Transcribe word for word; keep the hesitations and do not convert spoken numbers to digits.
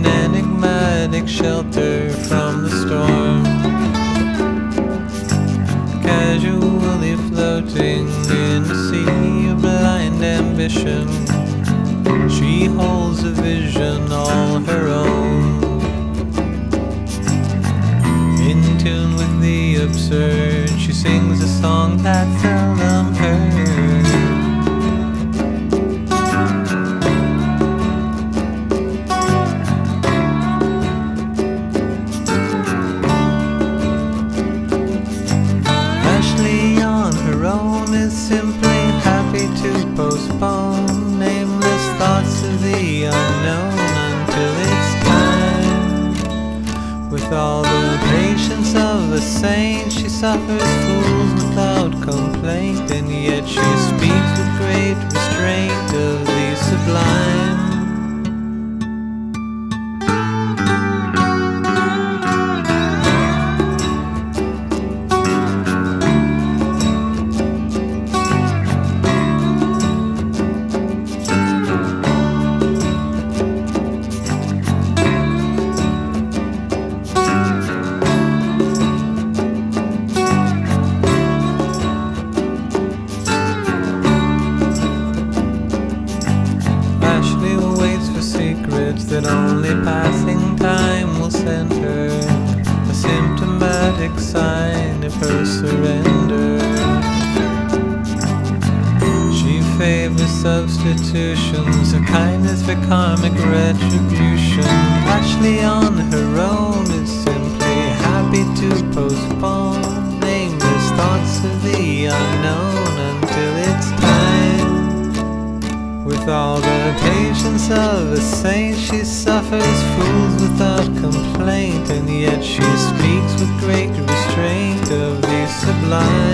an enigmatic shelter from the storm, casually floating in a sea of blind ambition. She holds a vision all her own, in tune with the absurd. She sings a song that's seldom heard. Ashley on her own is simply happy to postpone nameless thoughts of the unknown until it's time. With all the patience of a saint, she suffers fools without complaint, and yet she speaks with great restraint of the sublime. Secrets that only passing time will send her, a symptomatic sign of her surrender. She favors substitutions of kindness for karmic retribution. Ashley on her own is simply happy to postpone nameless thoughts of the unknown until it's time. With all the patience of a saint, she suffers fools without complaint, and yet she speaks with great restraint of the sublime.